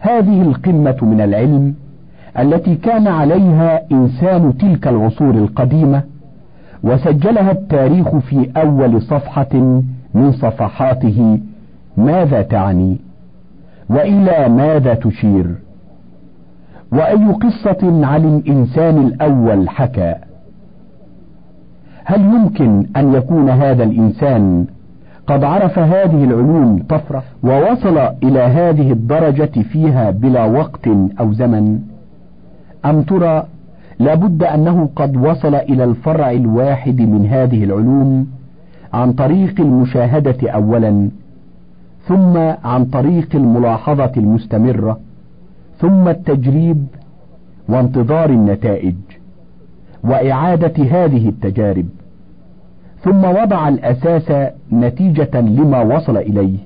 هذه القمة من العلم التي كان عليها إنسان تلك العصور القديمة وسجلها التاريخ في أول صفحة من صفحاته، ماذا تعني؟ وإلى ماذا تشير؟ وأي قصة عن الإنسان الأول حكى؟ هل يمكن أن يكون هذا الإنسان قد عرف هذه العلوم طفرة ووصل إلى هذه الدرجة فيها بلا وقت أو زمن؟ أم ترى لابد أنه قد وصل إلى الفرع الواحد من هذه العلوم عن طريق المشاهدة أولا، ثم عن طريق الملاحظة المستمرة، ثم التجريب وانتظار النتائج وإعادة هذه التجارب، ثم وضع الأساس نتيجة لما وصل إليه.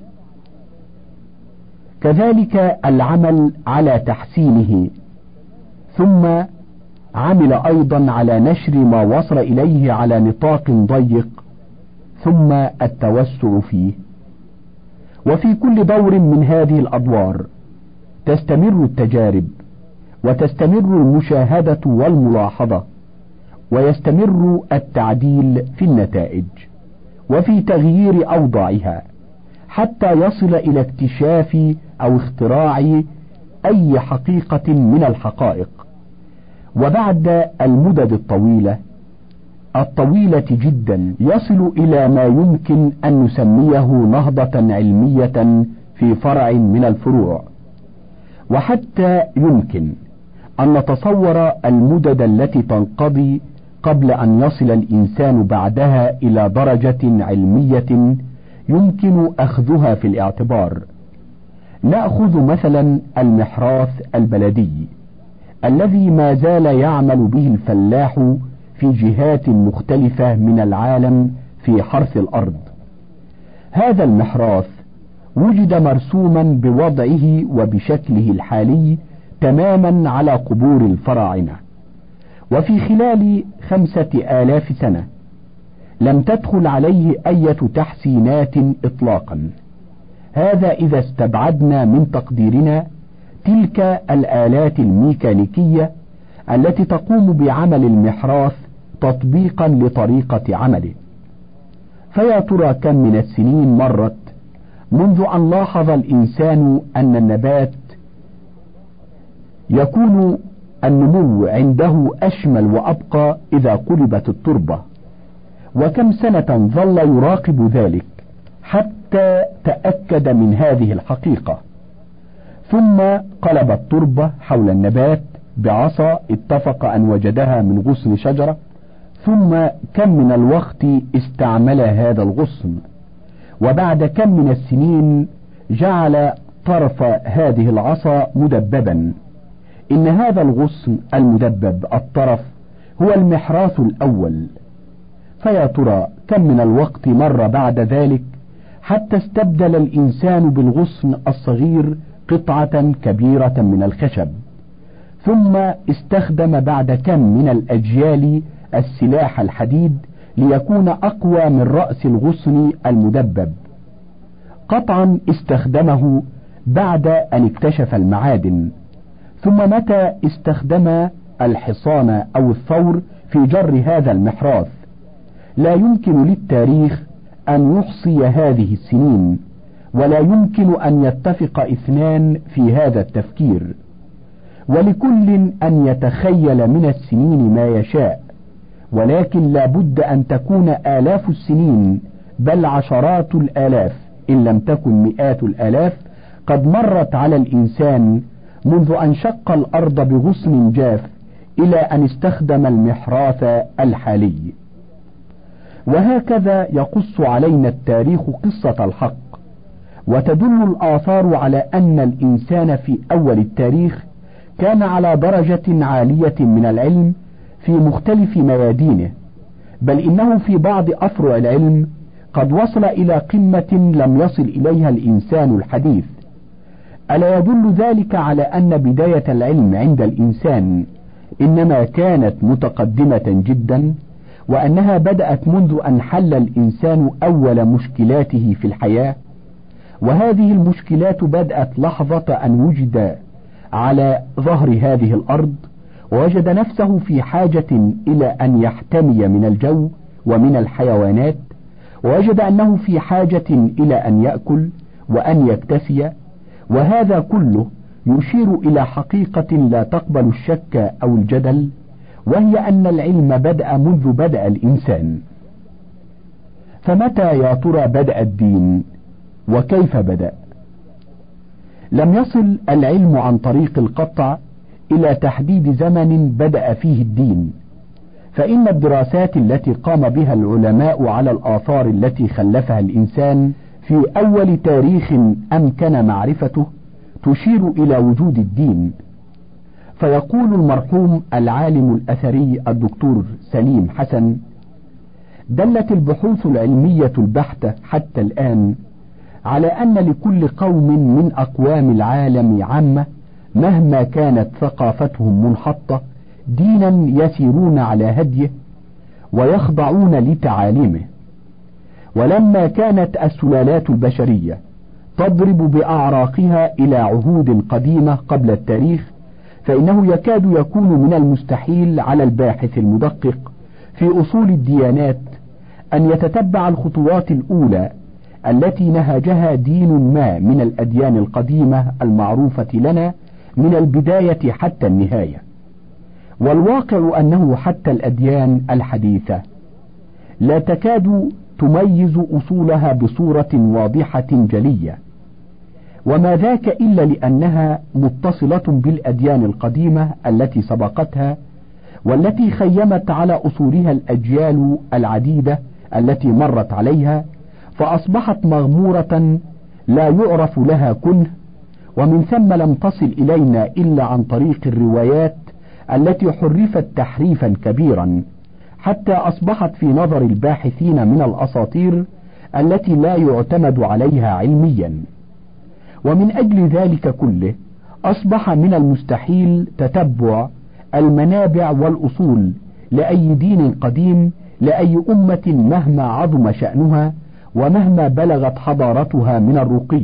كذلك العمل على تحسينه، ثم عمل أيضا على نشر ما وصل إليه على نطاق ضيق، ثم التوسع فيه. وفي كل دور من هذه الأدوار تستمر التجارب، وتستمر المشاهدة والملاحظة، ويستمر التعديل في النتائج وفي تغيير أوضاعها، حتى يصل إلى اكتشاف أو اختراع أي حقيقة من الحقائق. وبعد المدد الطويلة جدا يصل إلى ما يمكن أن نسميه نهضة علمية في فرع من الفروع. وحتى يمكن أن نتصور المدد التي تنقضي قبل أن يصل الإنسان بعدها إلى درجة علمية يمكن أخذها في الاعتبار. نأخذ مثلا المحراث البلدي الذي ما زال يعمل به الفلاح في جهات مختلفة من العالم في حرث الأرض. هذا المحراث وجد مرسوما بوضعه وبشكله الحالي تماما على قبور الفراعنة، وفي خلال 5000 سنة لم تدخل عليه أي تحسينات إطلاقا. هذا إذا استبعدنا من تقديرنا تلك الآلات الميكانيكية التي تقوم بعمل المحراث تطبيقا لطريقة عمله. فيا ترى كم من السنين مرت منذ أن لاحظ الإنسان أن النبات يكون النمو عنده أشمل وأبقى إذا قلبت التربة، وكم سنة ظل يراقب ذلك حتى تأكد من هذه الحقيقة، ثم قلب التربة حول النبات بعصا اتفق أن وجدها من غصن شجرة، ثم كم من الوقت استعمل هذا الغصن، وبعد كم من السنين جعل طرف هذه العصا مدببا. إن هذا الغصن المدبب الطرف هو المحراث الأول. فيا ترى كم من الوقت مر بعد ذلك حتى استبدل الإنسان بالغصن الصغير قطعة كبيرة من الخشب، ثم استخدم بعد كم من الأجيال السلاح الحديد ليكون أقوى من رأس الغصن المدبب. قطعا استخدمه بعد أن اكتشف المعادن. ثم متى استخدم الحصان أو الثور في جر هذا المحراث؟ لا يمكن للتاريخ أن يحصي هذه السنين، ولا يمكن أن يتفق اثنان في هذا التفكير، ولكل أن يتخيل من السنين ما يشاء، ولكن لا بد أن تكون آلاف السنين بل عشرات الآلاف إن لم تكن مئات الآلاف قد مرت على الإنسان منذ أن شق الأرض بغصن جاف إلى أن استخدم المحراث الحالي. وهكذا يقص علينا التاريخ قصة الحق، وتدل الآثار على أن الإنسان في أول التاريخ كان على درجة عالية من العلم في مختلف ميادينه، بل إنه في بعض أفرع العلم قد وصل إلى قمة لم يصل إليها الإنسان الحديث. ألا يدل ذلك على أن بداية العلم عند الإنسان إنما كانت متقدمة جدا، وأنها بدأت منذ أن حل الإنسان أول مشكلاته في الحياة، وهذه المشكلات بدأت لحظة أن وجد على ظهر هذه الأرض، ووجد نفسه في حاجة إلى أن يحتمي من الجو ومن الحيوانات، ووجد أنه في حاجة إلى أن يأكل وأن يكتسي، وهذا كله يشير إلى حقيقة لا تقبل الشك أو الجدل، وهي أن العلم بدأ منذ بدأ الإنسان. فمتى يا ترى بدأ الدين؟ وكيف بدأ؟ لم يصل العلم عن طريق القطع إلى تحديد زمن بدأ فيه الدين، فإن الدراسات التي قام بها العلماء على الآثار التي خلفها الإنسان في أول تاريخ أمكن معرفته تشير إلى وجود الدين. فيقول المرحوم العالم الأثري الدكتور سليم حسن: دلت البحوث العلمية البحتة حتى الآن على أن لكل قوم من أقوام العالم عامة مهما كانت ثقافتهم منحطة دينا يسيرون على هديه ويخضعون لتعاليمه. ولما كانت السلالات البشرية تضرب بأعراقها إلى عهود قديمة قبل التاريخ، فإنه يكاد يكون من المستحيل على الباحث المدقق في أصول الديانات أن يتتبع الخطوات الأولى التي نهجها دين ما من الأديان القديمة المعروفة لنا من البداية حتى النهاية. والواقع أنه حتى الأديان الحديثة لا تكاد تميز أصولها بصورة واضحة جلية، وما ذاك إلا لأنها متصلة بالأديان القديمة التي سبقتها، والتي خيمت على أصولها الأجيال العديدة التي مرت عليها، فأصبحت مغمورة لا يعرف لها كنه، ومن ثم لم تصل إلينا إلا عن طريق الروايات التي حرفت تحريفا كبيرا، حتى أصبحت في نظر الباحثين من الأساطير التي لا يعتمد عليها علميا. ومن أجل ذلك كله أصبح من المستحيل تتبع المنابع والأصول لأي دين قديم لأي أمة مهما عظم شأنها ومهما بلغت حضارتها من الرقي.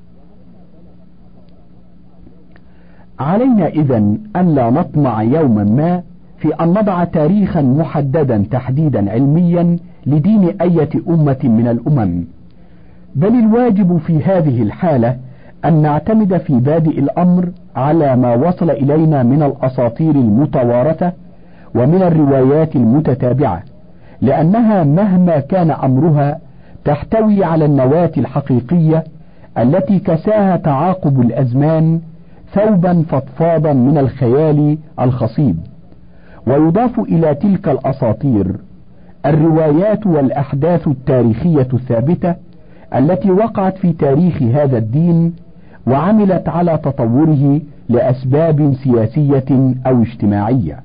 علينا إذن أن لا نطمع يوما ما في أن نضع تاريخا محددا تحديدا علميا لدين أية أمة من الأمم، بل الواجب في هذه الحالة أن نعتمد في بادئ الأمر على ما وصل إلينا من الأساطير المتوارثة ومن الروايات المتتابعة، لأنها مهما كان أمرها تحتوي على النواة الحقيقية التي كساها تعاقب الأزمان ثوبا فضفاضا من الخيال الخصيب. ويضاف إلى تلك الأساطير الروايات والأحداث التاريخية الثابتة التي وقعت في تاريخ هذا الدين وعملت على تطوره لأسباب سياسية أو اجتماعية.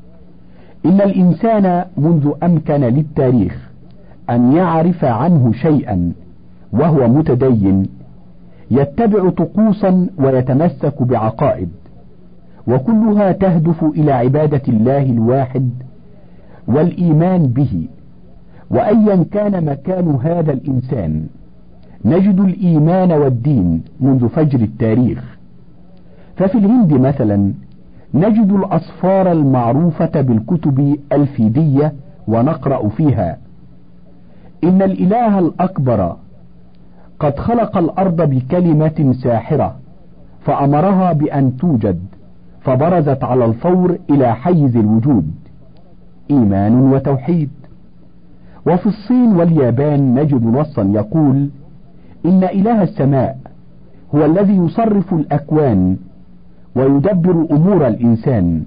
إن الإنسان منذ أمكن للتاريخ أن يعرف عنه شيئا وهو متدين يتبع طقوسا ويتمسك بعقائد، وكلها تهدف إلى عبادة الله الواحد والإيمان به. وأيا كان مكان هذا الإنسان نجد الإيمان والدين منذ فجر التاريخ. ففي الهند مثلا نجد الأصفار المعروفة بالكتب الفيدية ونقرأ فيها: إن الإله الأكبر قد خلق الأرض بكلمة ساحرة فأمرها بأن توجد فبرزت على الفور إلى حيز الوجود. إيمان وتوحيد. وفي الصين واليابان نجد نصا يقول: إن إله السماء هو الذي يصرف الأكوان ويدبر أمور الإنسان.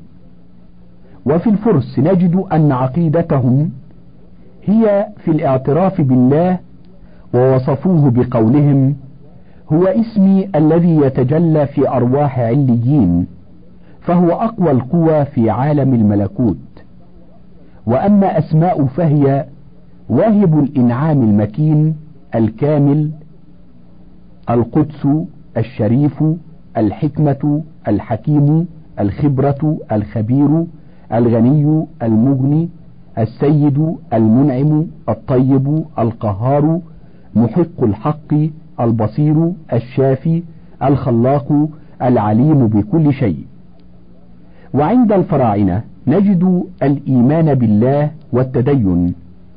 وفي الفرس نجد أن عقيدتهم هي في الاعتراف بالله، ووصفوه بقولهم: هو اسمي الذي يتجلى في أرواح عليين، فهو أقوى القوى في عالم الملكوت. وأما أسماء فهي: واهب الإنعام المكين، الكامل، القدس، الشريف، الحكمة، الحكيم، الخبرة، الخبير، الغني، المغني، السيد، المنعم، الطيب، القهار، محق الحق، البصير، الشافي، الخلاق، العليم بكل شيء. وعند الفراعنة نجد الإيمان بالله والتدين.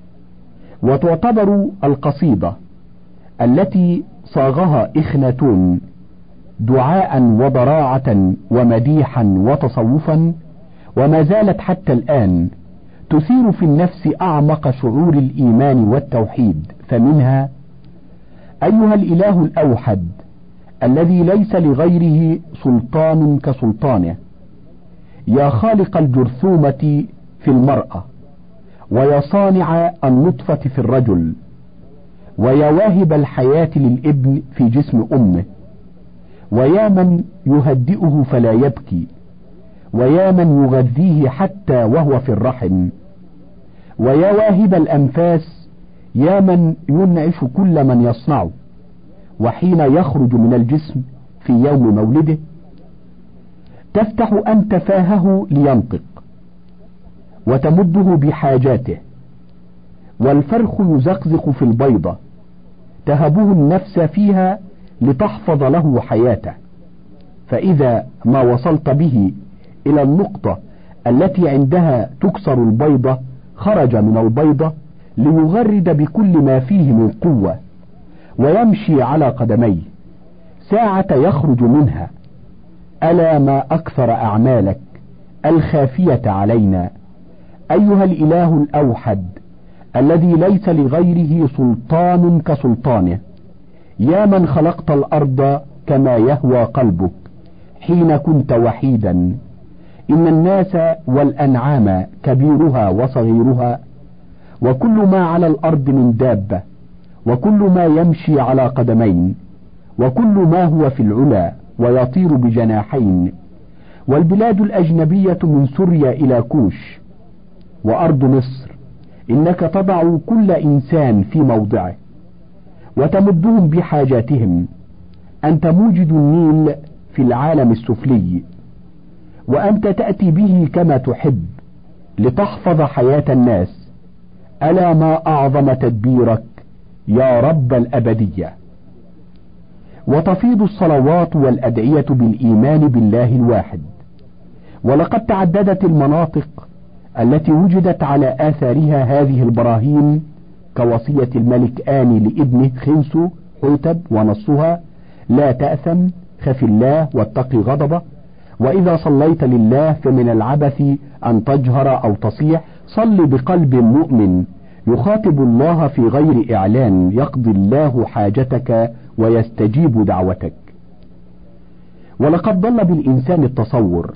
وتعتبر القصيدة التي صاغها إخناتون دعاء وضراعة ومديحا وتصوفا، وما زالت حتى الآن تثير في النفس أعمق شعور الإيمان والتوحيد. فمنها: أيها الإله الأوحد الذي ليس لغيره سلطان كسلطانه، يا خالق الجرثومة في المرأة، ويا صانع النطفة في الرجل، ويا واهب الحياة للابن في جسم أمه، ويا من يهدئه فلا يبكي، ويا من يغذيه حتى وهو في الرحم، ويا واهب الأنفاس، يا من ينعش كل من يصنعه، وحين يخرج من الجسم في يوم مولده تفتح أنت فاهه لينطق، وتمده بحاجاته، والفرخ يزقزق في البيضة تهبه النفس فيها لتحفظ له حياته. فإذا ما وصلت به إلى النقطة التي عندها تكسر البيضة خرج من البيضة ليغرد بكل ما فيه من قوة، ويمشي على قدميه ساعة يخرج منها. ألا ما أكثر أعمالك الخافية علينا أيها الإله الأوحد الذي ليس لغيره سلطان كسلطانه، يا من خلقت الأرض كما يهوى قلبك حين كنت وحيدا. إن الناس والأنعام كبيرها وصغيرها، وكل ما على الأرض من دابة، وكل ما يمشي على قدمين، وكل ما هو في العلا ويطير بجناحين، والبلاد الأجنبية من سوريا إلى كوش وأرض مصر، إنك تضع كل إنسان في موضعه وتمدهم بحاجاتهم. أنت موجد النيل في العالم السفلي، وأنت تأتي به كما تحب لتحفظ حياة الناس. ألا ما أعظم تدبيرك يا رب الأبدية. وتفيض الصلوات والأدعية بالإيمان بالله الواحد. ولقد تعددت المناطق التي وجدت على آثارها هذه البراهين، كوصية الملك آني لابنه خنسو حوتب، ونصها: لا تأثم، خف الله واتق غضبه، وإذا صليت لله فمن العبث أن تجهر أو تصيح، صل بقلب مؤمن يخاطب الله في غير إعلان، يقضي الله حاجتك ويستجيب دعوتك. ولقد ضل بالإنسان التصور،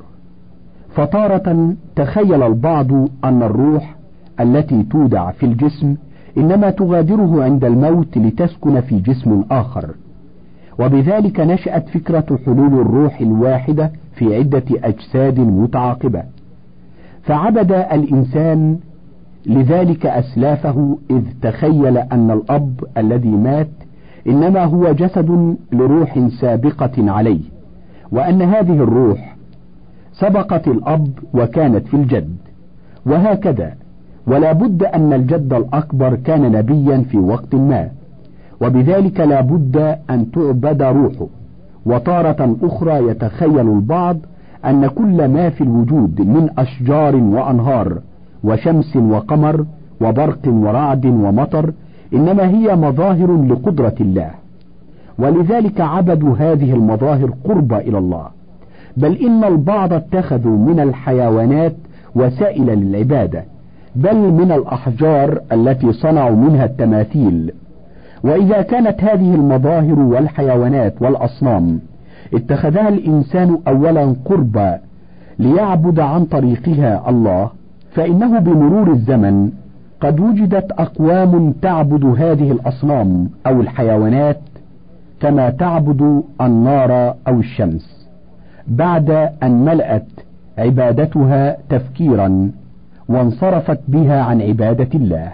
فتارة تخيل البعض أن الروح التي تودع في الجسم إنما تغادره عند الموت لتسكن في جسم آخر، وبذلك نشأت فكرة حلول الروح الواحدة في عدة أجساد متعاقبة. فعبد الإنسان لذلك أسلافه، إذ تخيل أن الأب الذي مات إنما هو جسد لروح سابقة عليه، وأن هذه الروح سبقت الأب وكانت في الجد، وهكذا. ولا بد أن الجد الأكبر كان نبيا في وقت ما، وبذلك لا بد أن تعبد روحه. وتارة أخرى يتخيل البعض أن كل ما في الوجود من أشجار وأنهار وشمس وقمر وبرق ورعد ومطر إنما هي مظاهر لقدرة الله، ولذلك عبدوا هذه المظاهر قربى إلى الله. بل إن البعض اتخذوا من الحيوانات وسائل للعبادة، بل من الأحجار التي صنعوا منها التماثيل. وإذا كانت هذه المظاهر والحيوانات والأصنام اتخذها الإنسان أولا قربى ليعبد عن طريقها الله، فإنه بمرور الزمن قد وجدت أقوام تعبد هذه الأصنام أو الحيوانات كما تعبد النار أو الشمس، بعد أن ملأت عبادتها تفكيرا وانصرفت بها عن عبادة الله.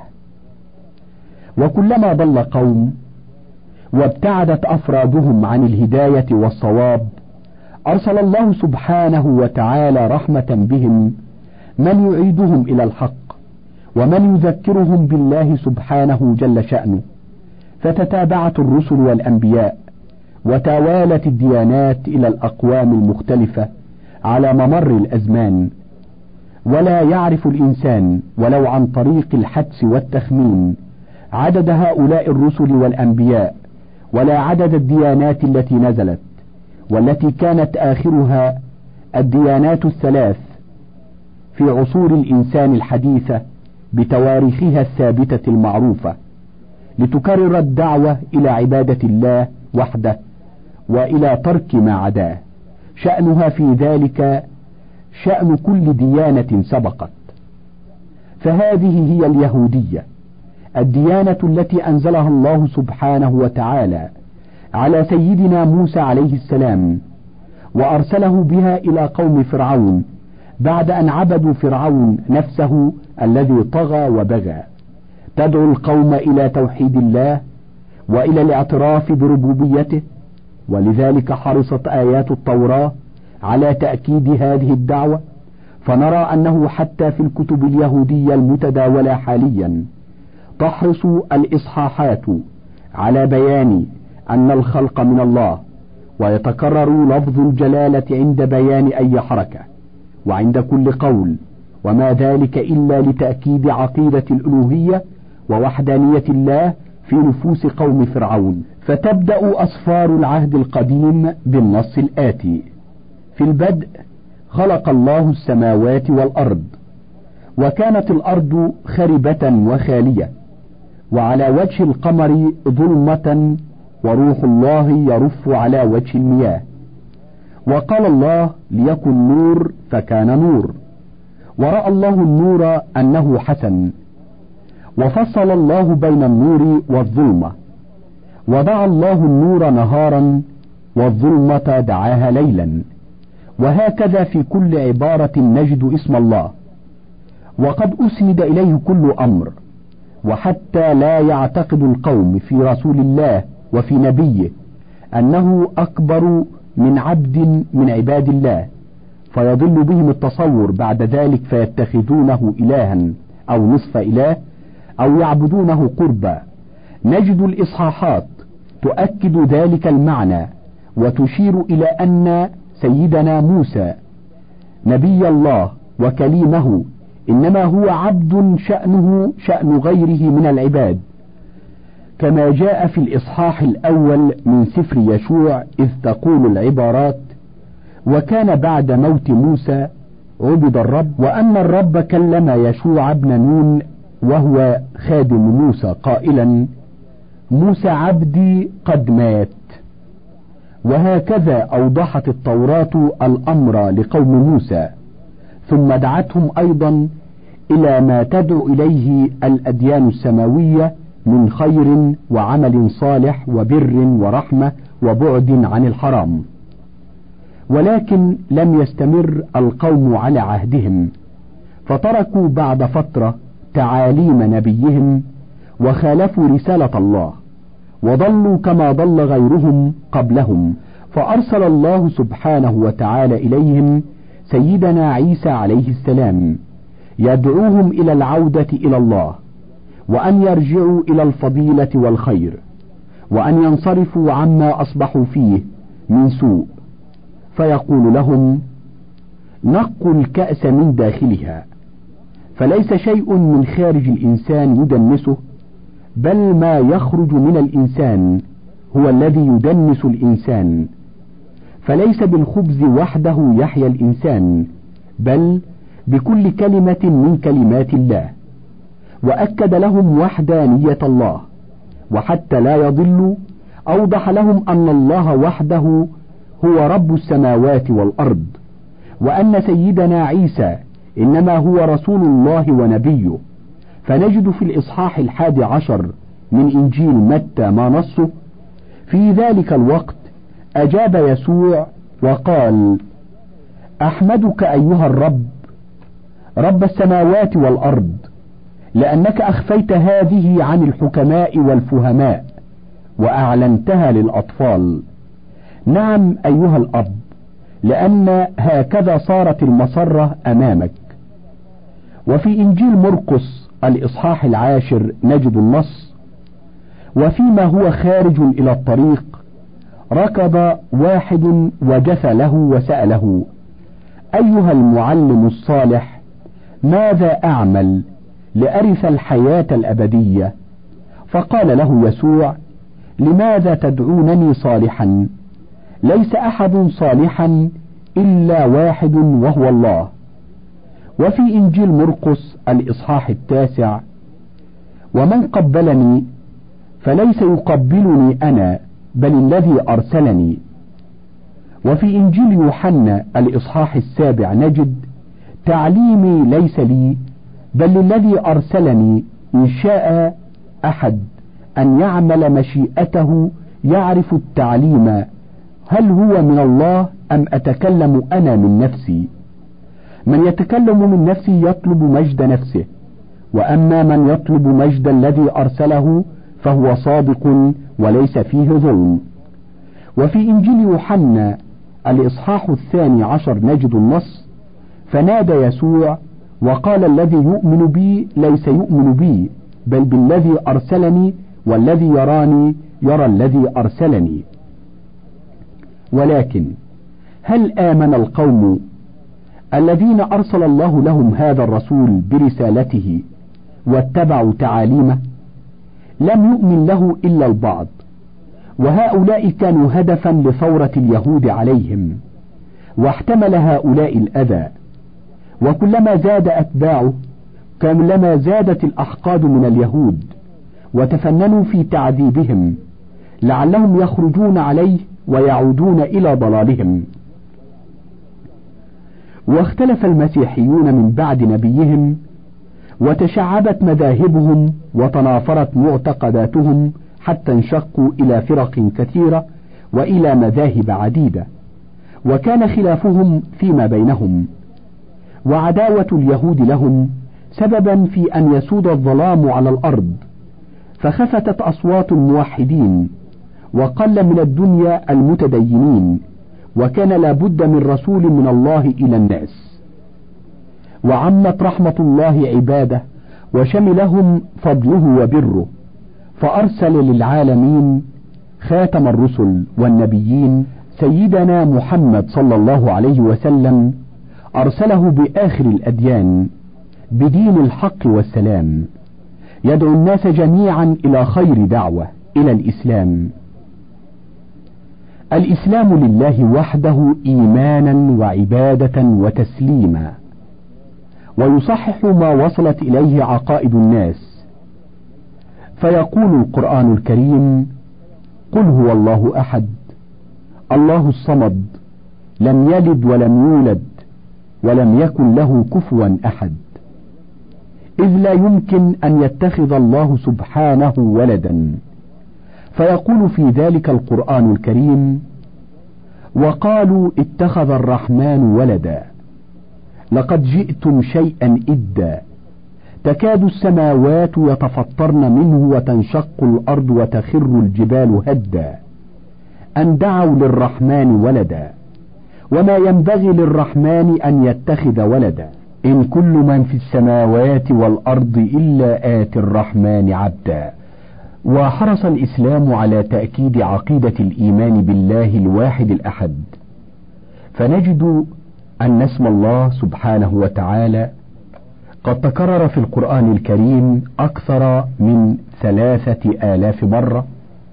وكلما ضل قوم وابتعدت أفرادهم عن الهداية والصواب، أرسل الله سبحانه وتعالى رحمة بهم من يعيدهم إلى الحق، ومن يذكرهم بالله سبحانه جل شأنه، فتتابعت الرسل والأنبياء، وتوالت الديانات إلى الأقوام المختلفة على ممر الأزمان، ولا يعرف الإنسان ولو عن طريق الحدس والتخمين عدد هؤلاء الرسل والأنبياء، ولا عدد الديانات التي نزلت، والتي كانت آخرها الديانات الثلاث في عصور الإنسان الحديثة بتواريخها الثابتة المعروفة، لتكرر الدعوة إلى عبادة الله وحده وإلى ترك ما عداه. شأنها في ذلك شأن كل ديانة سبقت. فهذه هي اليهودية، الديانة التي أنزلها الله سبحانه وتعالى على سيدنا موسى عليه السلام، وأرسله بها إلى قوم فرعون بعد أن عبدوا فرعون نفسه الذي طغى وبغى، تدعو القوم إلى توحيد الله وإلى الاعتراف بربوبيته. ولذلك حرصت آيات التوراة على تأكيد هذه الدعوة، فنرى أنه حتى في الكتب اليهودية المتداولة حاليا تحرص الإصحاحات على بيان أن الخلق من الله، ويتكرر لفظ الجلالة عند بيان أي حركة وعند كل قول، وما ذلك إلا لتأكيد عقيدة الألوهية ووحدانية الله في نفوس قوم فرعون. فتبدأ أسفار العهد القديم بالنص الآتي: في البدء خلق الله السماوات والأرض، وكانت الأرض خربة وخالية، وعلى وجه القمر ظلمة، وروح الله يرف على وجه المياه. وقال الله: ليكن نور، فكان نور. ورأى الله النور أنه حسن، وفصل الله بين النور والظلمة، ودعا الله النور نهارا والظلمة دعاها ليلا. وهكذا في كل عبارة نجد اسم الله، وقد أسند إليه كل أمر، وحتى لا يعتقد القوم في رسول الله وفي نبيه أنه أكبر من عبد من عباد الله، فيضل بهم التصور بعد ذلك فيتخذونه إلها أو نصف إله أو يعبدونه قربا. نجد الإصحاحات تؤكد ذلك المعنى، وتشير إلى أن سيدنا موسى نبي الله وكليمه إنما هو عبد شأنه شأن غيره من العباد، كما جاء في الإصحاح الأول من سفر يشوع، إذ تقول العبارات: وكان بعد موت موسى عبد الرب، وأن الرب كلم يشوع بن نون وهو خادم موسى قائلا: موسى عبدي قد مات. وهكذا أوضحت التوراة الأمر لقوم موسى، ثم دعتهم أيضا إلى ما تدعو إليه الأديان السماوية من خير وعمل صالح وبر ورحمة وبعد عن الحرام. ولكن لم يستمر القوم على عهدهم، فتركوا بعد فترة تعاليم نبيهم وخالفوا رسالة الله، وضلوا كما ضل غيرهم قبلهم، فأرسل الله سبحانه وتعالى إليهم سيدنا عيسى عليه السلام يدعوهم إلى العودة إلى الله، وأن يرجعوا إلى الفضيلة والخير، وأن ينصرفوا عما أصبحوا فيه من سوء، فيقول لهم: نقوا الكأس من داخلها، فليس شيء من خارج الإنسان يدنسه، بل ما يخرج من الإنسان هو الذي يدنس الإنسان. فليس بالخبز وحده يحيا الإنسان، بل بكل كلمة من كلمات الله. وأكد لهم وحدانية الله، وحتى لا يضلوا أوضح لهم أن الله وحده هو رب السماوات والأرض، وأن سيدنا عيسى إنما هو رسول الله ونبيه. فنجد في الإصحاح 11 من إنجيل متى ما نصه: في ذلك الوقت أجاب يسوع وقال: أحمدك أيها الرب، رب السماوات والأرض، لأنك أخفيت هذه عن الحكماء والفهماء وأعلنتها للأطفال. نعم أيها الأب، لأن هكذا صارت المسرة أمامك. وفي إنجيل مرقس الإصحاح 10 نجد النص: وفيما هو خارج إلى الطريق ركض واحد وجثى له وسأله: أيها المعلم الصالح، ماذا أعمل لأرث الحياة الأبدية؟ فقال له يسوع: لماذا تدعونني صالحا؟ ليس أحد صالحا إلا واحد وهو الله. وفي إنجيل مرقس الإصحاح 9: ومن قبلني فليس يقبلني أنا بل الذي أرسلني. وفي إنجيل يوحنا الإصحاح 7 نجد: تعليمي ليس لي بل للذي أرسلني، إن شاء أحد أن يعمل مشيئته يعرف التعليم، هل هو من الله أم أتكلم أنا من نفسي؟ من يتكلم من نفسه يطلب مجد نفسه، وأما من يطلب مجد الذي أرسله فهو صادق وليس فيه ظلم. وفي إنجيل يوحنا الإصحاح 12 نجد النص: فنادى يسوع وقال: الذي يؤمن بي ليس يؤمن بي بل بالذي أرسلني، والذي يراني يرى الذي أرسلني. ولكن هل آمن القوم الذين أرسل الله لهم هذا الرسول برسالته واتبعوا تعاليمه؟ لم يؤمن له إلا البعض، وهؤلاء كانوا هدفا لثورة اليهود عليهم، واحتمل هؤلاء الأذى. وكلما زاد أتباعه كلما زادت الأحقاد من اليهود، وتفننوا في تعذيبهم لعلهم يخرجون عليه ويعودون إلى ضلالهم. واختلف المسيحيون من بعد نبيهم، وتشعبت مذاهبهم وتنافرت معتقداتهم حتى انشقوا إلى فرق كثيرة وإلى مذاهب عديدة، وكان خلافهم فيما بينهم، وعداوة اليهود لهم سببا في أن يسود الظلام على الأرض، فخفتت أصوات الموحدين، وقل من الدنيا المتدينين، وكان لابد من رسول من الله إلى الناس. وعمت رحمة الله عباده وشملهم فضله وبره، فأرسل للعالمين خاتم الرسل والنبيين سيدنا محمد صلى الله عليه وسلم، أرسله بآخر الأديان بدين الحق والسلام، يدعو الناس جميعا إلى خير دعوة، إلى الإسلام. الإسلام لله وحده إيمانا وعبادة وتسليما، ويصحح ما وصلت إليه عقائد الناس. فيقول القرآن الكريم: قل هو الله أحد الله الصمد لم يلد ولم يولد ولم يكن له كفوا أحد، إذ لا يمكن أن يتخذ الله سبحانه ولدا. فيقول في ذلك القرآن الكريم: وقالوا اتخذ الرحمن ولدا لقد جئتم شيئا إدا، تكاد السماوات يتفطرن منه وتنشق الأرض وتخر الجبال هدا، أن دعوا للرحمن ولدا، وما ينبغي للرحمن أن يتخذ ولدا، إن كل من في السماوات والأرض إلا آتي الرحمن عبدا. وحرص الإسلام على تأكيد عقيدة الإيمان بالله الواحد الأحد، فنجد أن اسم الله سبحانه وتعالى قد تكرر في القرآن الكريم أكثر من 3000 مرة،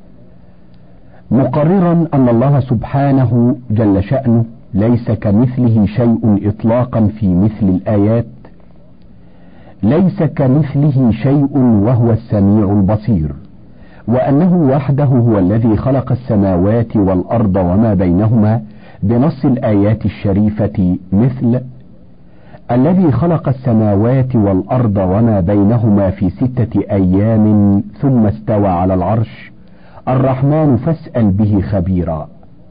مقررا أن الله سبحانه جل شأنه ليس كمثله شيء إطلاقا في مثل الآيات: ليس كمثله شيء وهو السميع البصير، وأنه وحده هو الذي خلق السماوات والأرض وما بينهما بنص الآيات الشريفة، مثل: الذي خلق السماوات والأرض وما بينهما في 6 أيام ثم استوى على العرش، الرحمن فاسأل به خبيرا.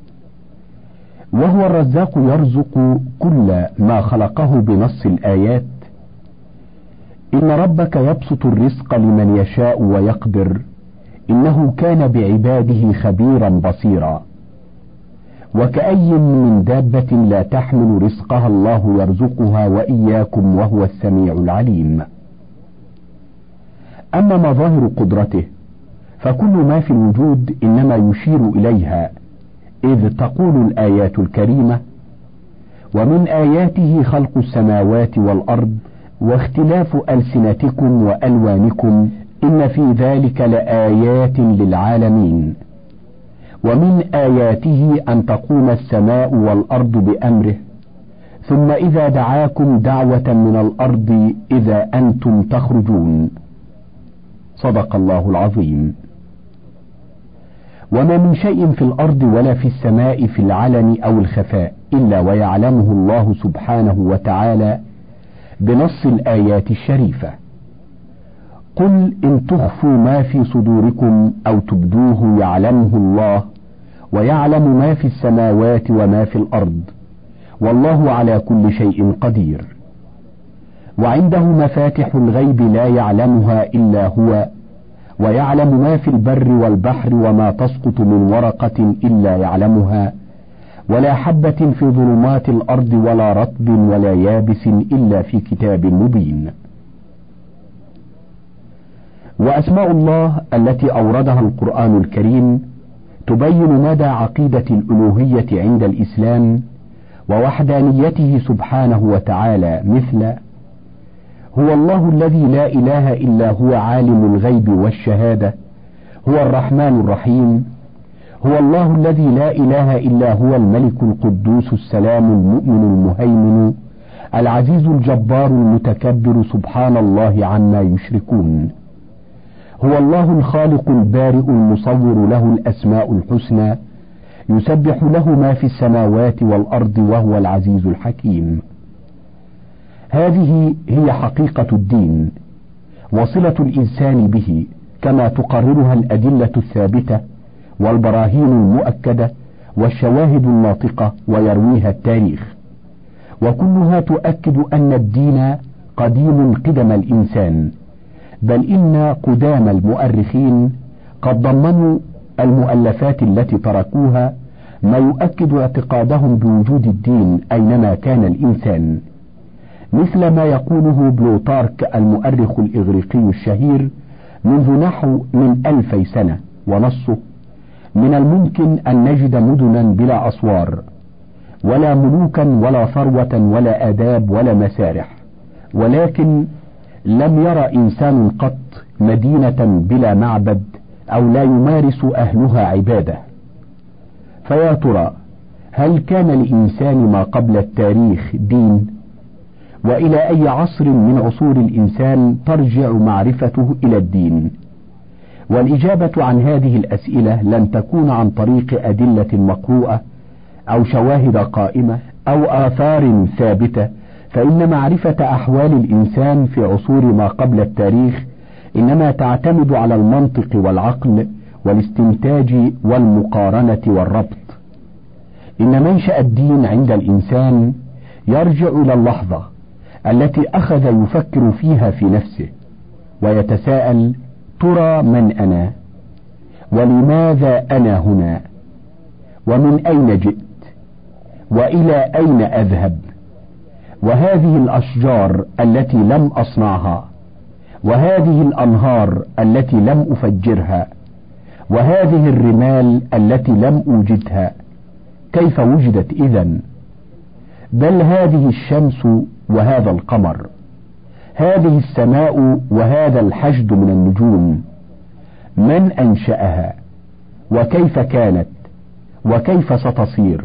وهو الرزاق يرزق كل ما خلقه بنص الآيات: إن ربك يبسط الرزق لمن يشاء ويقدر، إنه كان بعباده خبيرا بصيرا. وكأي من دابة لا تحمل رزقها الله يرزقها وإياكم وهو السميع العليم. أما مظاهر قدرته فكل ما في الوجود إنما يشير إليها إذ تقول الآيات الكريمة: ومن آياته خلق السماوات والأرض واختلاف ألسنتكم وألوانكم إن في ذلك لآيات للعالمين. ومن آياته أن تقوم السماء والأرض بأمره ثم إذا دعاكم دعوة من الأرض إذا أنتم تخرجون. صدق الله العظيم. وما من شيء في الأرض ولا في السماء في العلن أو الخفاء إلا ويعلمه الله سبحانه وتعالى بنص الآيات الشريفة: قل إن تخفوا ما في صدوركم أو تبدوه يعلمه الله ويعلم ما في السماوات وما في الأرض والله على كل شيء قدير. وعنده مفاتح الغيب لا يعلمها إلا هو ويعلم ما في البر والبحر وما تسقط من ورقة إلا يعلمها ولا حبة في ظلمات الأرض ولا رطب ولا يابس إلا في كتاب مبين. وأسماء الله التي أوردها القرآن الكريم تبين مدى عقيدة الألوهية عند الإسلام ووحدانيته سبحانه وتعالى، مثل: هو الله الذي لا إله إلا هو عالم الغيب والشهادة، هو الرحمن الرحيم، هو الله الذي لا إله إلا هو الملك القدوس السلام المؤمن المهيمن العزيز الجبار المتكبر سبحان الله عما يشركون، هو الله الخالق البارئ المصور له الأسماء الحسنى يسبح له ما في السماوات والأرض وهو العزيز الحكيم. هذه هي حقيقة الدين وصلة الإنسان به كما تقررها الأدلة الثابتة والبراهين المؤكدة والشواهد الناطقة ويرويها التاريخ، وكلها تؤكد أن الدين قديم قدم الإنسان، بل إن قدام المؤرخين قد ضمنوا المؤلفات التي تركوها ما يؤكد اعتقادهم بوجود الدين أينما كان الإنسان، مثل ما يقوله بلوتارك المؤرخ الإغريقي الشهير منذ نحو من 2000 سنة، ونصه: من الممكن أن نجد مدنا بلا أسوار ولا ملوكا ولا ثروة ولا آداب ولا مسارح، ولكن لم يرى إنسان قط مدينة بلا معبد أو لا يمارس أهلها عبادة. فيا ترى هل كان لإنسان ما قبل التاريخ دين؟ وإلى أي عصر من عصور الإنسان ترجع معرفته إلى الدين؟ والإجابة عن هذه الأسئلة لن تكون عن طريق أدلة مقروءة أو شواهد قائمة أو آثار ثابتة، فإن معرفة أحوال الإنسان في عصور ما قبل التاريخ إنما تعتمد على المنطق والعقل والاستنتاج والمقارنة والربط. إن منشأ الدين عند الإنسان يرجع إلى اللحظة التي أخذ يفكر فيها في نفسه ويتساءل: ترى من أنا؟ ولماذا أنا هنا؟ ومن أين جئت؟ وإلى أين أذهب؟ وهذه الأشجار التي لم أصنعها، وهذه الأنهار التي لم أفجرها، وهذه الرمال التي لم أوجدها، كيف وجدت إذن؟ بل هذه الشمس وهذا القمر، هذه السماء وهذا الحشد من النجوم، من أنشأها؟ وكيف كانت؟ وكيف ستصير؟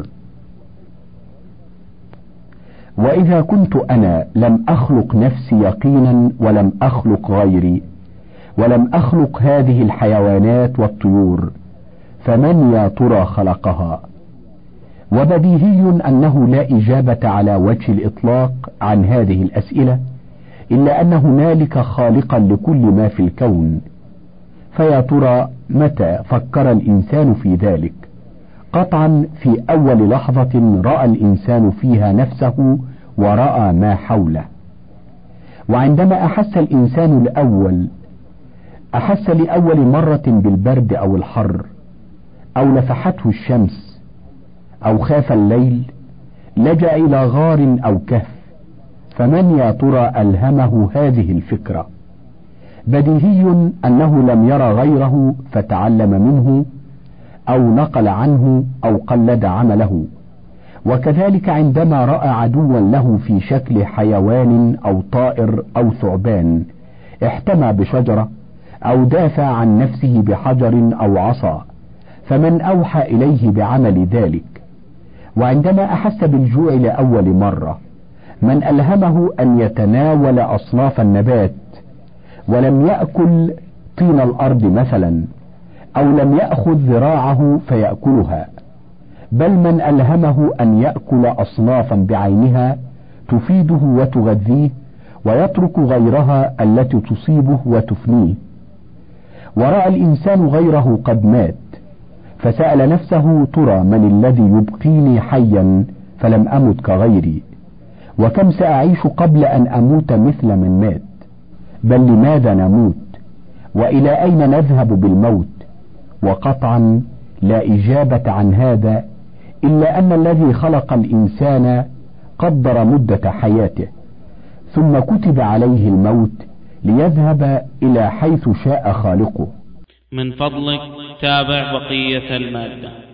وإذا كنت أنا لم أخلق نفسي يقينا ولم أخلق غيري ولم أخلق هذه الحيوانات والطيور، فمن يا ترى خلقها؟ وبديهي أنه لا إجابة على وجه الإطلاق عن هذه الأسئلة إلا أن هنالك خالقا لكل ما في الكون. فيا ترى متى فكر الإنسان في ذلك؟ قطعا في أول لحظة رأى الإنسان فيها نفسه ورأى ما حوله. وعندما أحس لأول مرة بالبرد أو الحر أو لفحته الشمس أو خاف الليل لجأ إلى غار أو كهف، فمن يا ترى ألهمه هذه الفكرة؟ بديهي أنه لم يرى غيره فتعلم منه أو نقل عنه أو قلد عمله. وكذلك عندما رأى عدوا له في شكل حيوان أو طائر أو ثعبان احتمى بشجرة أو دافع عن نفسه بحجر أو عصا، فمن أوحى إليه بعمل ذلك. وعندما أحس بالجوع لأول مرة من ألهمه أن يتناول أصناف النبات ولم يأكل طين الأرض مثلا، أو لم يأخذ ذراعه فيأكلها، بل من ألهمه أن يأكل أصنافا بعينها تفيده وتغذيه ويترك غيرها التي تصيبه وتفنيه. ورأى الإنسان غيره قد مات فسأل نفسه: ترى من الذي يبقيني حيا فلم أمت كغيري؟ وكم سأعيش قبل أن أموت مثل من مات؟ بل لماذا نموت؟ وإلى أين نذهب بالموت؟ وقطعا لا إجابة عن هذا إلا أن الذي خلق الإنسان قدر مدة حياته، ثم كتب عليه الموت ليذهب إلى حيث شاء خالقه. من فضلك تابع بقية المادة.